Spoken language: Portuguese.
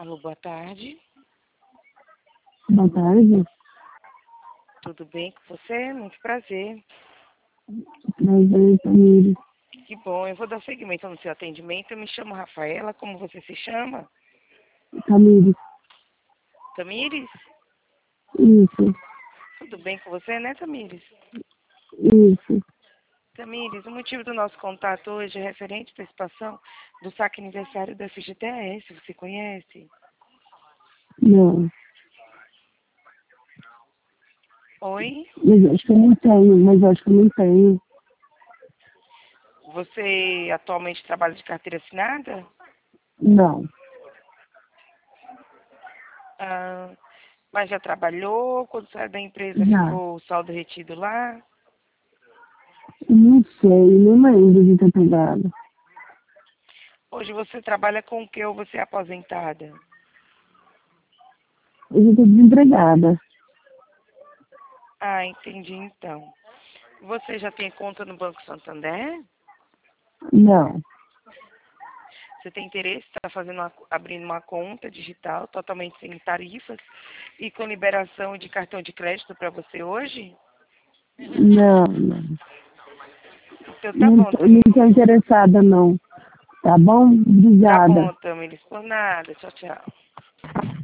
Alô, boa tarde. Boa tarde. Tudo bem com você? Muito prazer. Prazer, Tamires. Que bom, eu vou dar seguimento no seu atendimento. Eu me chamo Rafaela, como você se chama? Tamires. Tamires? Isso, Tudo bem com você, né, Tamires? isso. Tamires, o motivo do nosso contato hoje é referente à participação do saque aniversário da FGTS. Você conhece? Não. Oi? Mas acho que eu não tenho. Você atualmente trabalha de carteira assinada? Não. Ah, mas já trabalhou? Quando saiu da empresa Já. ficou o saldo retido lá? Não sei, não lembro de ter pegado. Hoje você trabalha com o que ou você é aposentada? Hoje eu tô desempregada. Ah, entendi então. Você já tem conta no Banco Santander? Não. Você tem interesse em estar abrindo uma conta digital totalmente sem tarifas e com liberação de cartão de crédito para você hoje? Não, não. Então tá Não, bom, não tô Tamiris. interessada, não. Tá bom? Tá Obrigada. bom, Tamiris. Por nada. Tchau, tchau.